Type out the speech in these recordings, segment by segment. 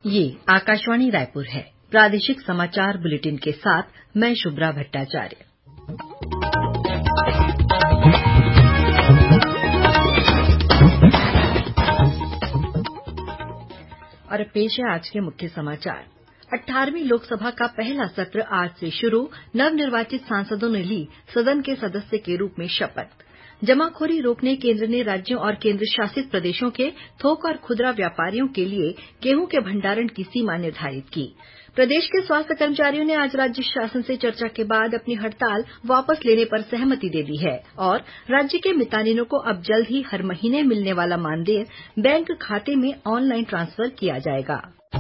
ये आकाशवाणी रायपुर है। प्रादेशिक समाचार बुलेटिन के साथ मैं शुभ्रा भट्टाचार्य। और पेश है आज के मुख्य समाचार। 18वीं लोकसभा का पहला सत्र आज से शुरू। नवनिर्वाचित सांसदों ने ली सदन के सदस्य के रूप में शपथ। जमाखोरी रोकने केंद्र ने राज्यों और केंद्र शासित प्रदेशों के थोक और खुदरा व्यापारियों के लिए गेहूं के भंडारण की सीमा निर्धारित की। प्रदेश के स्वास्थ्य कर्मचारियों ने आज राज्य शासन से चर्चा के बाद अपनी हड़ताल वापस लेने पर सहमति दे दी है और राज्य के मितानिनों को अब जल्द ही हर महीने मिलने वाला मानदेय बैंक खाते में ऑनलाइन ट्रांसफर किया जाएगा।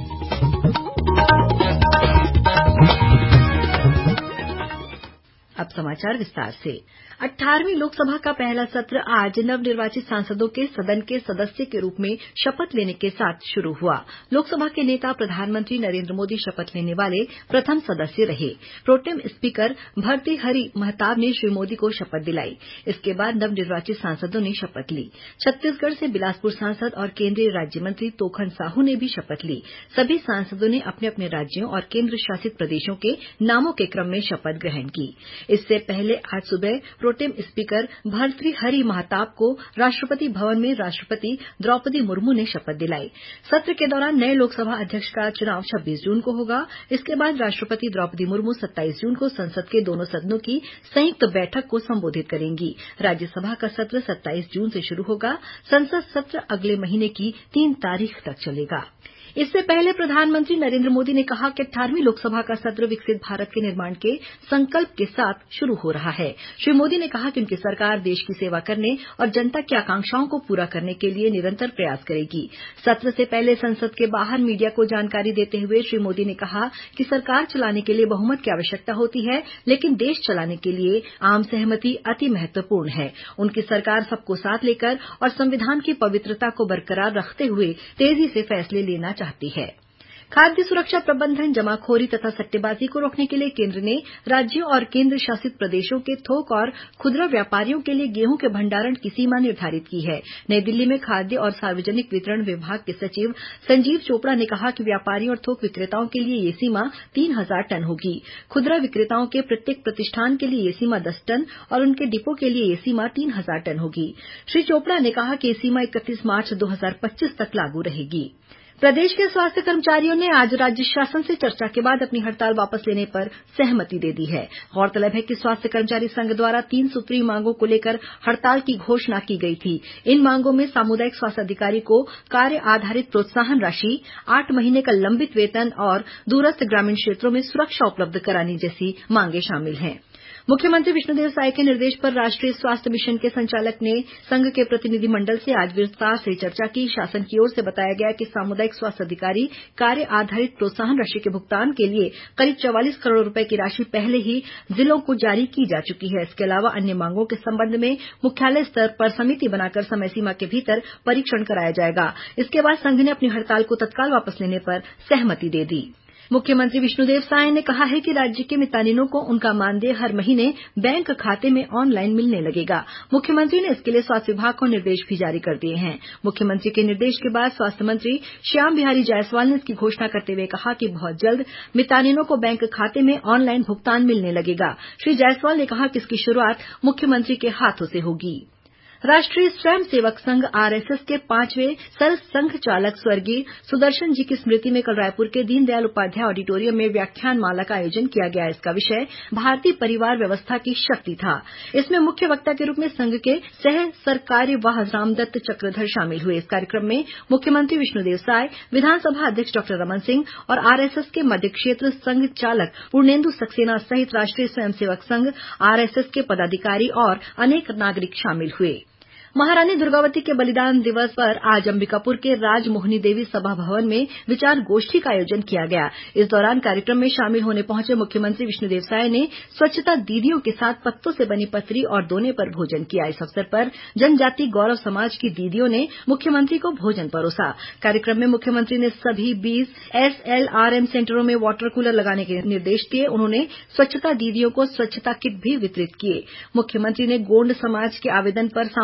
अब समाचार विस्तार से। 18वीं लोकसभा का पहला सत्र आज नवनिर्वाचित सांसदों के सदन के सदस्य के रूप में शपथ लेने के साथ शुरू हुआ। लोकसभा के नेता प्रधानमंत्री नरेंद्र मोदी शपथ लेने वाले प्रथम सदस्य रहे। प्रोटेम स्पीकर भर्तृहरि महताब ने श्री मोदी को शपथ दिलाई। इसके बाद नवनिर्वाचित सांसदों ने शपथ ली। छत्तीसगढ़ से बिलासपुर सांसद और केंद्रीय राज्य मंत्री तोखन साहू ने भी शपथ ली। सभी सांसदों ने अपने अपने राज्यों और केंद्र शासित प्रदेशों के नामों के क्रम में शपथ ग्रहण की। इससे पहले आज सुबह प्रोटेम स्पीकर भर्तृहरि महताब को राष्ट्रपति भवन में राष्ट्रपति द्रौपदी मुर्मू ने शपथ दिलाई। सत्र के दौरान नए लोकसभा अध्यक्ष का चुनाव 26 जून को होगा। इसके बाद राष्ट्रपति द्रौपदी मुर्मू 27 जून को संसद के दोनों सदनों की संयुक्त बैठक को संबोधित करेंगी। राज्यसभा का सत्र 27 जून से शुरू होगा। संसद सत्र अगले महीने की 3 तारीख तक चलेगा। इससे पहले प्रधानमंत्री नरेंद्र मोदी ने कहा कि 18वीं लोकसभा का सत्र विकसित भारत के निर्माण के संकल्प के साथ शुरू हो रहा है। श्री मोदी ने कहा कि उनकी सरकार देश की सेवा करने और जनता की आकांक्षाओं को पूरा करने के लिए निरंतर प्रयास करेगी। सत्र से पहले संसद के बाहर मीडिया को जानकारी देते हुए श्री मोदी ने कहा कि सरकार चलाने के लिए बहुमत की आवश्यकता होती है, लेकिन देश चलाने के लिए आम सहमति अति महत्वपूर्ण है। उनकी सरकार सबको साथ लेकर और संविधान की पवित्रता को बरकरार रखते हुए तेजी से फैसले लेना चाहती है। खाद्य सुरक्षा प्रबंधन, जमाखोरी तथा सट्टेबाजी को रोकने के लिए केंद्र ने राज्यों और केंद्र शासित प्रदेशों के थोक और खुदरा व्यापारियों के लिए गेहूं के भंडारण की सीमा निर्धारित की है। नई दिल्ली में खाद्य और सार्वजनिक वितरण विभाग के सचिव संजीव चोपड़ा ने कहा कि व्यापारियों और थोक विक्रेताओं के लिए ये सीमा 3000 टन होगी। खुदरा विक्रेताओं के प्रत्येक प्रतिष्ठान के लिए ये सीमा 10 टन और उनके डिपो के लिए ये सीमा 3000 टन होगी। श्री चोपड़ा ने कहा कि ये सीमा 31 मार्च 2025 तक लागू रहेगी। प्रदेश के स्वास्थ्य कर्मचारियों ने आज राज्य शासन से चर्चा के बाद अपनी हड़ताल वापस लेने पर सहमति दे दी है। गौरतलब है कि स्वास्थ्य कर्मचारी संघ द्वारा 3 सूत्रीय मांगों को लेकर हड़ताल की घोषणा की गई थी। इन मांगों में सामुदायिक स्वास्थ्य अधिकारी को कार्य आधारित प्रोत्साहन राशि, 8 महीने का लंबित वेतन और दूरस्थ ग्रामीण क्षेत्रों में सुरक्षा उपलब्ध कराने जैसी मांगें शामिल हैं। मुख्यमंत्री विष्णुदेव साय के निर्देश पर राष्ट्रीय स्वास्थ्य मिशन के संचालक ने संघ के प्रतिनिधिमंडल से आज विस्तार से चर्चा की। शासन की ओर से बताया गया कि सामुदायिक स्वास्थ्य अधिकारी कार्य आधारित प्रोत्साहन राशि के भुगतान के लिए करीब 44 करोड़ रुपए की राशि पहले ही जिलों को जारी की जा चुकी है। इसके अलावा अन्य मांगों के संबंध में मुख्यालय स्तर पर समिति बनाकर समय सीमा के भीतर परीक्षण कराया जाएगा। इसके बाद संघ ने अपनी हड़ताल को तत्काल वापस लेने पर सहमति दे दी। मुख्यमंत्री विष्णुदेव साय ने कहा है कि राज्य के मितानिनों को उनका मानदेय हर महीने बैंक खाते में ऑनलाइन मिलने लगेगा। मुख्यमंत्री ने इसके लिए स्वास्थ्य विभाग को निर्देश भी जारी कर दिए हैं। मुख्यमंत्री के निर्देश के बाद स्वास्थ्य मंत्री श्याम बिहारी जायसवाल ने इसकी घोषणा करते हुए कहा कि बहुत जल्द मितानिनों को बैंक खाते में ऑनलाइन भुगतान मिलने लगेगा। श्री जायसवाल ने कहा कि इसकी शुरूआत मुख्यमंत्री के हाथों से होगी। राष्ट्रीय स्वयं सेवक संघ आरएसएस के 5वें सरसंघ चालक स्वर्गीय सुदर्शन जी की स्मृति में कल रायपुर के दीनदयाल उपाध्याय ऑडिटोरियम में व्याख्यान माला का आयोजन किया गया। इसका विषय भारतीय परिवार व्यवस्था की शक्ति था। इसमें मुख्य वक्ता के रूप में संघ के सह सरकार्यवाह रामदत्त चक्रधर शामिल हुए। इस कार्यक्रम में मुख्यमंत्री विष्णुदेव साय, विधानसभा अध्यक्ष डॉक्टर रमन सिंह और आरएसएस के मध्य क्षेत्र संघ चालक पूर्णेंदु सक्सेना सहित राष्ट्रीय स्वयंसेवक संघ आरएसएस के पदाधिकारी और अनेक नागरिक शामिल हुए। महारानी दुर्गावती के बलिदान दिवस पर आज अंबिकापुर के राजमोहिनी देवी सभा भवन में विचार गोष्ठी का आयोजन किया गया। इस दौरान कार्यक्रम में शामिल होने पहुंचे मुख्यमंत्री विष्णुदेव साय ने स्वच्छता दीदियों के साथ पत्तों से बनी पतरी और दोने पर भोजन किया। इस अवसर पर जनजाति गौरव समाज की दीदियों ने मुख्यमंत्री को भोजन परोसा। कार्यक्रम में मुख्यमंत्री ने सभी 20 एसएलआरएम सेंटरों में वाटर कूलर लगाने के निर्देश दिए। उन्होंने स्वच्छता दीदियों को स्वच्छता किट भी वितरित किए। मुख्यमंत्री ने गोंड समाज के आवेदन पर सामुदायिक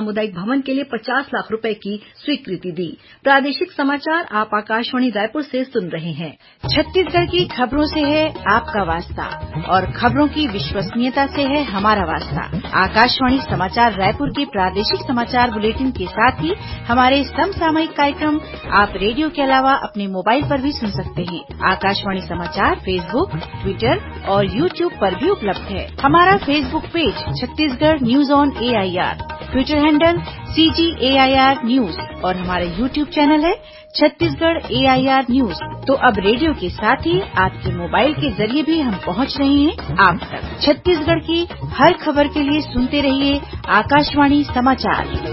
भवन के लिए 50 लाख रुपए की स्वीकृति दी। प्रादेशिक समाचार आप आकाशवाणी रायपुर से सुन रहे हैं। छत्तीसगढ़ की खबरों से है आपका वास्ता और खबरों की विश्वसनीयता से है हमारा वास्ता। आकाशवाणी समाचार रायपुर के प्रादेशिक समाचार बुलेटिन के साथ ही हमारे समसामयिक कार्यक्रम आप रेडियो के अलावा अपने मोबाइल पर भी सुन सकते हैं। आकाशवाणी समाचार फेसबुक, ट्विटर और यूट्यूब पर भी उपलब्ध है। हमारा Facebook page Chhattisgarh news on AIR, Twitter handle CGAIR news और हमारा यूट्यूब चैनल है छत्तीसगढ़ AIR न्यूज। तो अब रेडियो के साथ ही आपके मोबाइल के जरिए भी हम पहुंच रहे हैं आप तक। छत्तीसगढ़ की हर खबर के लिए सुनते रहिए आकाशवाणी समाचार।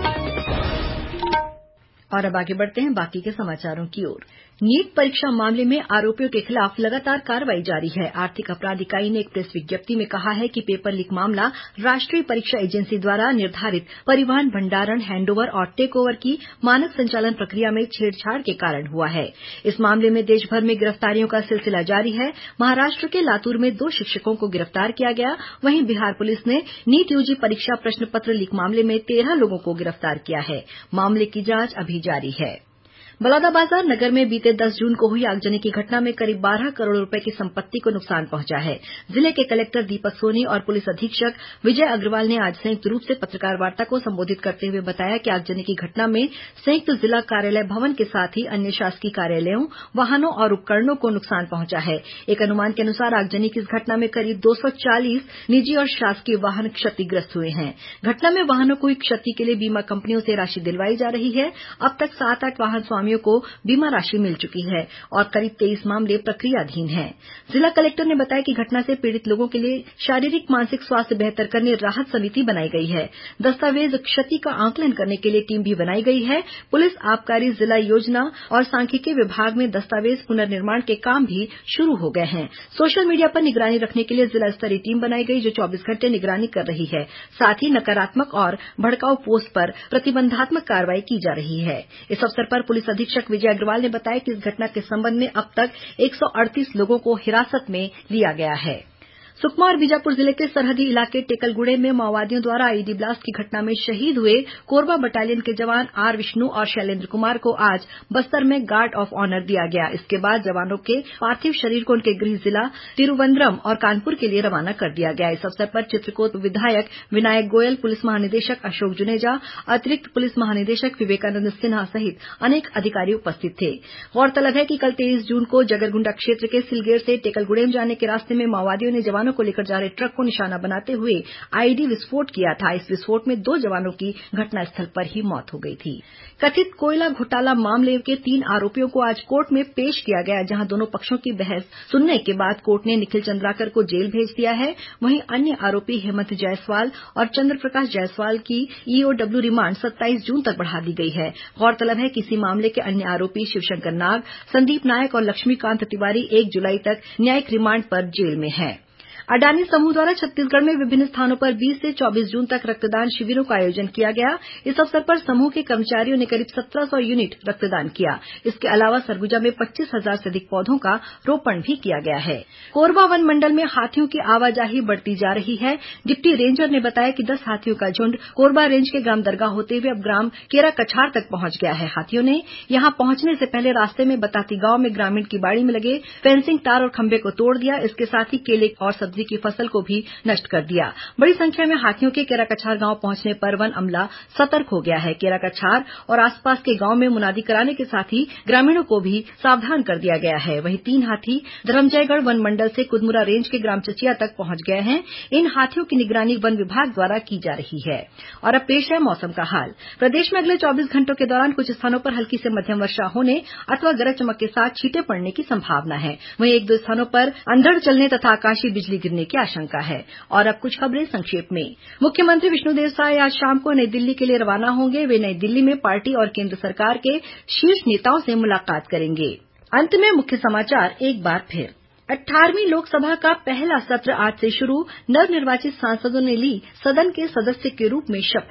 और अब आगे बढ़ते हैं बाकी के समाचारों की ओर। नीट परीक्षा मामले में आरोपियों के खिलाफ लगातार कार्रवाई जारी है। आर्थिक अपराध इकाई ने एक प्रेस विज्ञप्ति में कहा है कि पेपर लीक मामला राष्ट्रीय परीक्षा एजेंसी द्वारा निर्धारित परिवहन, भंडारण, हैंडओवर और टेक ओवर की मानक संचालन प्रक्रिया में छेड़छाड़ के कारण हुआ है। इस मामले में देशभर में गिरफ्तारियों का सिलसिला जारी है। महाराष्ट्र के लातूर में 2 शिक्षकों को गिरफ्तार किया गया। वहीं बिहार पुलिस ने नीट यूजी परीक्षा प्रश्न पत्र लीक मामले में 13 लोगों को गिरफ्तार किया है। मामले की जांच अभी जारी है। बलौदाबाजार नगर में बीते 10 जून को हुई आगजनी की घटना में करीब 12 करोड़ रुपए की संपत्ति को नुकसान पहुंचा है। जिले के कलेक्टर दीपक सोनी और पुलिस अधीक्षक विजय अग्रवाल ने आज संयुक्त रूप से पत्रकार वार्ता को संबोधित करते हुए बताया कि आगजनी की घटना में संयुक्त जिला कार्यालय भवन के साथ ही अन्य शासकीय कार्यालयों, वाहनों और उपकरणों को नुकसान पहुंचा है। एक अनुमान के अनुसार आगजनी की इस घटना में करीब 240 निजी और शासकीय वाहन क्षतिग्रस्त हुए हैं। घटना में वाहनों को हुई क्षति के लिए बीमा कंपनियों से राशि दिलवाई जा रही है। अब तक 7-8 वाहन स्वामियों को बीमा राशि मिल चुकी है और करीब 23 मामले प्रक्रियाधीन हैं। जिला कलेक्टर ने बताया कि घटना से पीड़ित लोगों के लिए शारीरिक मानसिक स्वास्थ्य बेहतर करने राहत समिति बनाई गई है। दस्तावेज क्षति का आंकलन करने के लिए टीम भी बनाई गई है। पुलिस, आबकारी, जिला योजना और सांख्यिकी विभाग में दस्तावेज पुनर्निर्माण के काम भी शुरू हो गए हैं। सोशल मीडिया पर निगरानी रखने के लिए जिला स्तरीय टीम बनाई गई जो 24 घंटे निगरानी कर रही है। साथ ही नकारात्मक और भड़काऊ पोस्ट पर प्रतिबंधात्मक कार्रवाई की जा रही है। इस अवसर पर पुलिस अधीक्षक विजय अग्रवाल ने बताया कि इस घटना के संबंध में अब तक 138 लोगों को हिरासत में लिया गया है। सुकमा और बीजापुर जिले के सरहदी इलाके टेकलगुड़े में माओवादियों द्वारा आईईडी ब्लास्ट की घटना में शहीद हुए कोरबा बटालियन के जवान आर विष्णु और शैलेंद्र कुमार को आज बस्तर में गार्ड ऑफ ऑनर दिया गया। इसके बाद जवानों के पार्थिव शरीर को उनके गृह जिला तिरुवनंतपुरम और कानपुर के लिए रवाना कर दिया गया। इस अवसर पर चित्रकोट विधायक विनायक गोयल, पुलिस महानिदेशक अशोक जुनेजा, अतिरिक्त पुलिस महानिदेशक विवेकानंद सिन्हा सहित अनेक अधिकारी उपस्थित थे। गौरतलब है कि कल 23 जून को जगरगुंडा क्षेत्र के सिलगेर से टेकलगुड़ेम जाने के रास्ते में माओवादियों ने जवानों को लेकर जा रहे ट्रक को निशाना बनाते हुए आईईडी विस्फोट किया था। इस विस्फोट में 2 जवानों की घटनास्थल पर ही मौत हो गई थी। कथित कोयला घोटाला मामले के 3 आरोपियों को आज कोर्ट में पेश किया गया, जहां दोनों पक्षों की बहस सुनने के बाद कोर्ट ने निखिल चंद्राकर को जेल भेज दिया है। वहीं अन्य आरोपी हेमंत जायसवाल और चंद्रप्रकाश जायसवाल की ईओडब्ल्यू रिमांड 27 जून तक बढ़ा दी गई है। गौरतलब है कि इसी मामले के अन्य आरोपी शिवशंकर नाग, संदीप नायक और लक्ष्मीकांत तिवारी 1 जुलाई तक न्यायिक रिमांड पर जेल में हैं। अडानी समूह द्वारा छत्तीसगढ़ में विभिन्न स्थानों पर 20 से 24 जून तक रक्तदान शिविरों का आयोजन किया गया। इस अवसर पर समूह के कर्मचारियों ने करीब 1700 यूनिट रक्तदान किया। इसके अलावा सरगुजा में 25,000 से अधिक पौधों का रोपण भी किया गया है। कोरबा वन मंडल में हाथियों की आवाजाही बढ़ती जा रही है। डिप्टी रेंजर ने बताया कि 10 हाथियों का झुंड कोरबा रेंज के ग्राम दरगाह होते हुए अब ग्राम केराकछार तक पहुंच गया है। हाथियों ने यहां पहुंचने से पहले रास्ते में बताती गांव में ग्रामीण की बाड़ी में लगे फेंसिंग तार और खंभे को तोड़ दिया। इसके साथ ही केले और सब्जी की फसल को भी नष्ट कर दिया। बड़ी संख्या में हाथियों के केराकछार गांव पहुंचने पर वन अमला सतर्क हो गया है। केराकछार और आसपास के गांव में मुनादी कराने के साथ ही ग्रामीणों को भी सावधान कर दिया गया है। वहीं 3 हाथी धरमजयगढ़ वन मंडल से कुदमुरा रेंज के ग्राम चचिया तक पहुंच गए हैं। इन हाथियों की निगरानी वन विभाग द्वारा की जा रही है। और अब पेश है मौसम का हाल। प्रदेश में अगले 24 घंटों के दौरान कुछ स्थानों पर हल्की से मध्यम वर्षा होने अथवा गरज चमक के साथ छींटे पड़ने की संभावना है। वहीं 1-2 स्थानों पर अंधड़ चलने तथा आकाशीय बिजली गिरने की आशंका है। और अब कुछ खबरें संक्षेप में। मुख्यमंत्री विष्णुदेव साय आज शाम को नई दिल्ली के लिए रवाना होंगे। वे नई दिल्ली में पार्टी और केंद्र सरकार के शीर्ष नेताओं से मुलाकात करेंगे। अंत में मुख्य समाचार एक बार फिर। 18वीं लोकसभा का पहला सत्र आज से शुरू। नवनिर्वाचित सांसदों ने ली सदन के सदस्य के रूप में शपथ।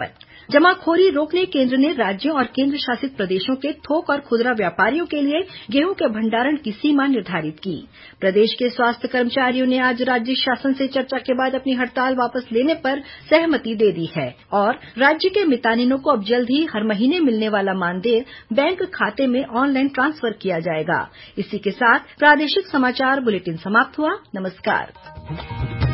जमाखोरी रोकने केंद्र ने राज्यों और केंद्र शासित प्रदेशों के थोक और खुदरा व्यापारियों के लिए गेहूं के भंडारण की सीमा निर्धारित की। प्रदेश के स्वास्थ्य कर्मचारियों ने आज राज्य शासन से चर्चा के बाद अपनी हड़ताल वापस लेने पर सहमति दे दी है और राज्य के मितानिनों को अब जल्द ही हर महीने मिलने वाला मानदेय बैंक खाते में ऑनलाइन ट्रांसफर किया जाएगा। इसी के साथ प्रादेशिक समाचार बुलेटिन समाप्त हुआ। नमस्कार।